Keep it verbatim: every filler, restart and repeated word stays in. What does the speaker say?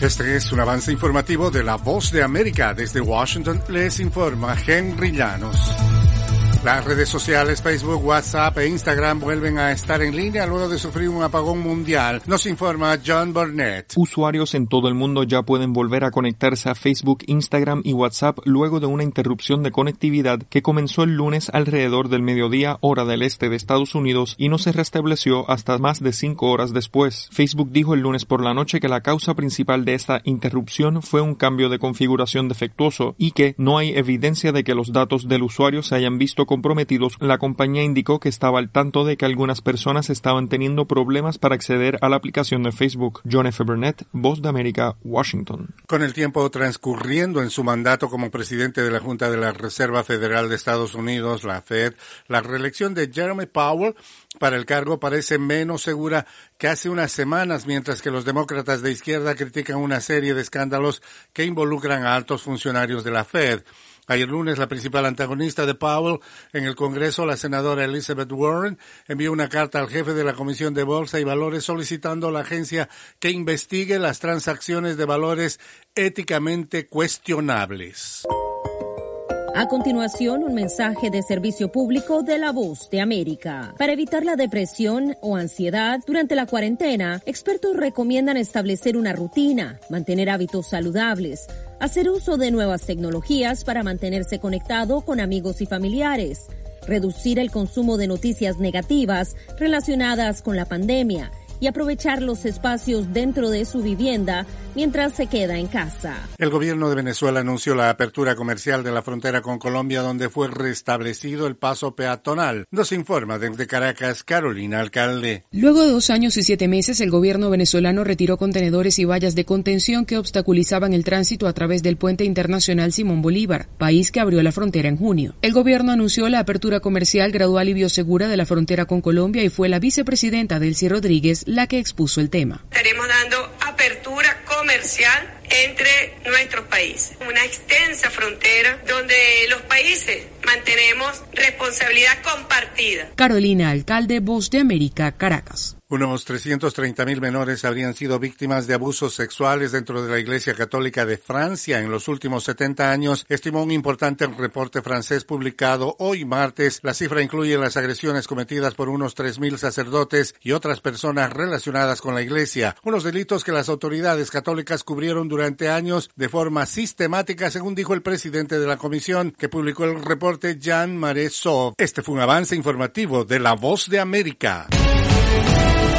Este es un avance informativo de La Voz de América. Desde Washington les informa Henry Llanos. Las redes sociales Facebook, WhatsApp e Instagram vuelven a estar en línea luego de sufrir un apagón mundial. Nos informa John Burnett. Usuarios en todo el mundo ya pueden volver a conectarse a Facebook, Instagram y WhatsApp luego de una interrupción de conectividad que comenzó el lunes alrededor del mediodía, hora del este de Estados Unidos, y no se restableció hasta más de cinco horas después. Facebook dijo el lunes por la noche que la causa principal de esta interrupción fue un cambio de configuración defectuoso y que no hay evidencia de que los datos del usuario se hayan visto comprometidos. La compañía indicó que estaba al tanto de que algunas personas estaban teniendo problemas para acceder a la aplicación de Facebook. John F. Burnett, Voz de América, Washington. Con el tiempo transcurriendo en su mandato como presidente de la Junta de la Reserva Federal de Estados Unidos, la Fed, la reelección de Jerome Powell para el cargo parece menos segura que hace unas semanas, mientras que los demócratas de izquierda critican una serie de escándalos que involucran a altos funcionarios de la Fed. Ayer lunes, la principal antagonista de Powell en el Congreso, la senadora Elizabeth Warren, envió una carta al jefe de la Comisión de Bolsa y Valores solicitando a la agencia que investigue las transacciones de valores éticamente cuestionables. A continuación, un mensaje de servicio público de La Voz de América. Para evitar la depresión o ansiedad durante la cuarentena, expertos recomiendan establecer una rutina, mantener hábitos saludables, hacer uso de nuevas tecnologías para mantenerse conectado con amigos y familiares, reducir el consumo de noticias negativas relacionadas con la pandemia y aprovechar los espacios dentro de su vivienda mientras se queda en casa. El gobierno de Venezuela anunció la apertura comercial de la frontera con Colombia, donde fue restablecido el paso peatonal. Nos informa desde Caracas, Carolina Alcalde. Luego de dos años y siete meses, el gobierno venezolano retiró contenedores y vallas de contención que obstaculizaban el tránsito a través del puente internacional Simón Bolívar, país que abrió la frontera en junio. El gobierno anunció la apertura comercial gradual y biosegura de la frontera con Colombia y fue la vicepresidenta Delcy Rodríguez la que expuso el tema. Estaremos dando apertura comercial entre nuestros países, una extensa frontera donde los países mantenemos responsabilidad compartida. Carolina Alcalde, Voz de América, Caracas. Unos trescientos treinta mil menores habrían sido víctimas de abusos sexuales dentro de la Iglesia Católica de Francia en los últimos setenta años, estimó un importante reporte francés publicado hoy martes. La cifra incluye las agresiones cometidas por unos tres mil sacerdotes y otras personas relacionadas con la Iglesia, unos delitos que las autoridades católicas cubrieron durante años de forma sistemática, según dijo el presidente de la comisión que publicó el reporte, Jean Marais Sauve. Este fue un avance informativo de La Voz de América.